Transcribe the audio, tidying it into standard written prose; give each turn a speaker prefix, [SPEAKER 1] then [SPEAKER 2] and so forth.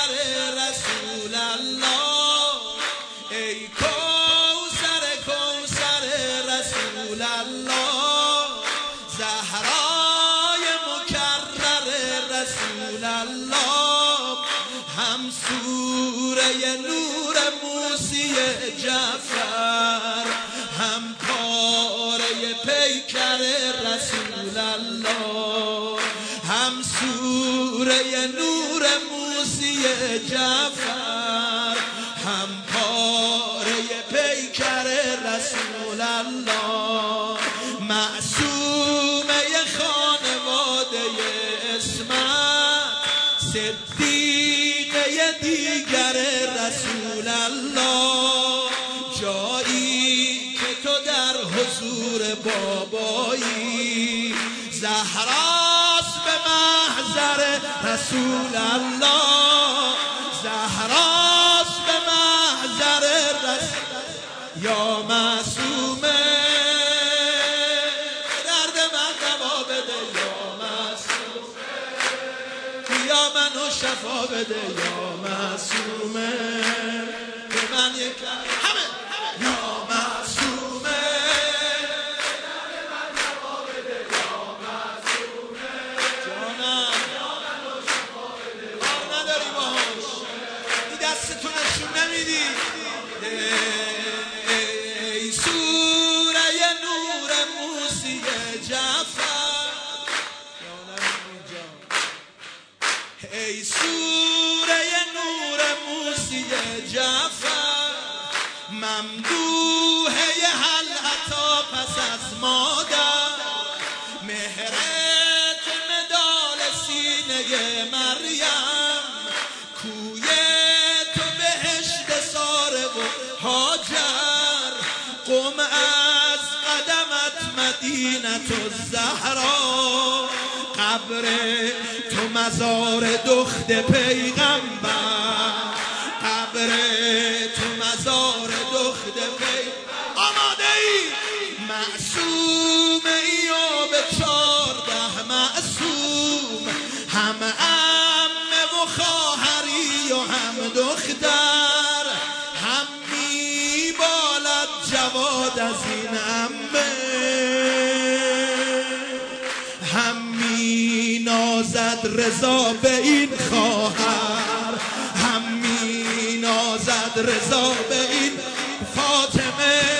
[SPEAKER 1] کوثر رسول الله، ای کوثر کوثر رسول الله، زهرای مکرر رسول الله، هم سوره نور موسی جعفر، هم پاره پیکر رسول الله، هم سوره نور موسی جعفر، هم پاره پیکر رسول الله، معصومه خانواده اسمت، صدیقه دیگر رسول الله، جایی که تو در حضور بابایی، زهراست به محضر رسول الله، زهراست به محضر رسول، یا معصومه درد من دوا بده، یا معصومه یا منو شفا بده، یا معصومه به من یک همه، یا معصومه درد من دوا بده، یا معصومه جانم یا منو شفا بده، کار نداری باهاش، این دستتون نشون نمیدی. ای سوره نور موسی جعفر، ای سوره نور موسی جعفر، ممدوحه هل عطا پس از مادر، مهرت مدال سینه مریم، کوی تو بهشت ساره و هاجر، قم از قدمت مدینت الزهرا، قبر تو مزار دخت پیغمبر، قبر تو مزار دخت پیغمبر، آماده ای معصوم ای و به 14 معصوم، هم عمه و خواهری و هم دختر، هم میبالد جواد از این عمه، هم می نازد رضا به این خواهر، هم می نازد رضا به این فاطمه.